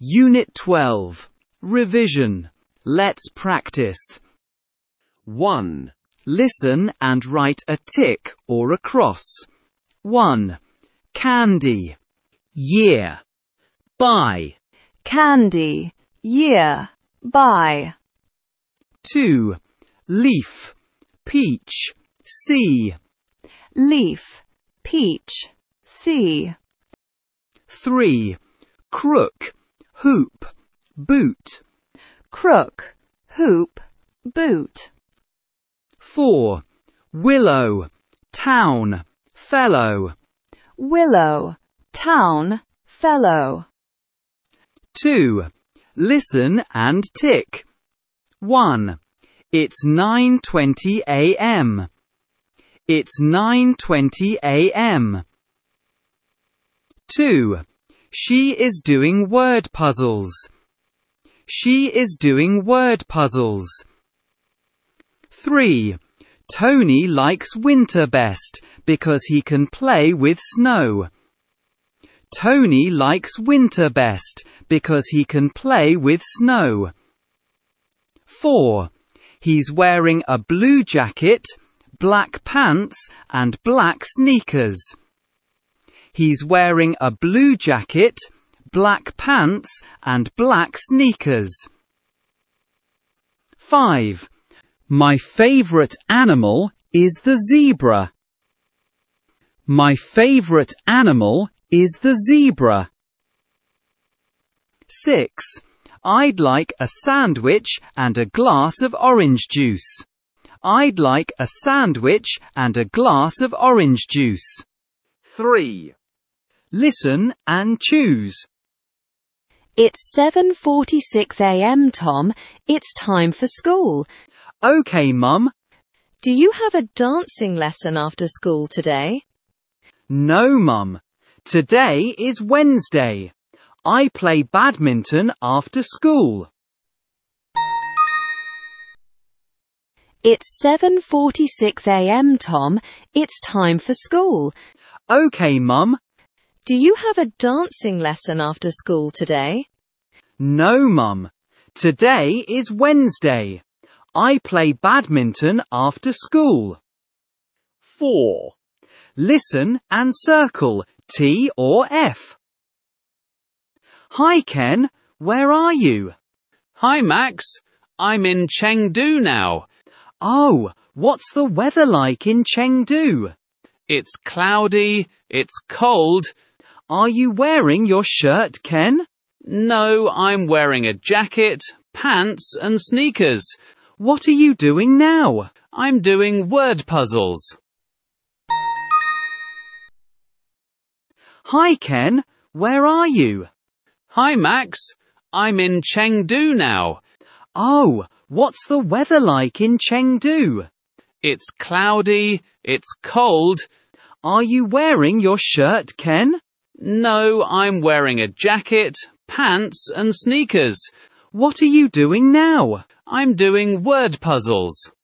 Unit 12. Revision. Let's practice. 1. Listen and write a tick or a cross. 1. Candy. Year. Buy. Candy, year, buy. 2. Leaf. Peach. See. Leaf, peach, see. 3. Crook. Hoop. Boot. Crook, hoop, boot. 4. Willow. Town. Fellow. Willow, town, fellow. 2. Listen and tick. 1. It's 9:20 a.m. It's 9:20 a.m. 2. She is doing word puzzles. She is doing word puzzles. 3. Tony likes winter best because he can play with snow. Tony likes winter best because he can play with snow. 4. He's wearing a blue jacket, black pants, and black sneakers. He's wearing a blue jacket, black pants, and black sneakers. 5. My favorite animal is the zebra. My favorite animal is the zebra. 6. I'd like a sandwich and a glass of orange juice. I'd like a sandwich and a glass of orange juice. 3. Listen and choose. It's 7:46 a.m., Tom. It's time for school. Okay, Mum. Do you have a dancing lesson after school today? No, Mum. Today is Wednesday. I play badminton after school. It's 7:46 a.m., Tom. It's time for school. Okay, Mum. Do you have a dancing lesson after school today? No, Mum. Today is Wednesday. I play badminton after school. 4. Listen and circle T or F. Hi, Ken. Where are you? Hi, Max. I'm in Chengdu now. Oh, what's the weather like in Chengdu? It's cloudy, it's cold. Are you wearing your shirt, Ken? No, I'm wearing a jacket, pants and sneakers. What are you doing now? I'm doing word puzzles. Hi, Ken. Where are you? Hi, Max. I'm in Chengdu now. Oh, what's the weather like in Chengdu? It's cloudy, it's cold. Are you wearing your shirt, Ken? No, I'm wearing a jacket, pants and sneakers. What are you doing now? I'm doing word puzzles.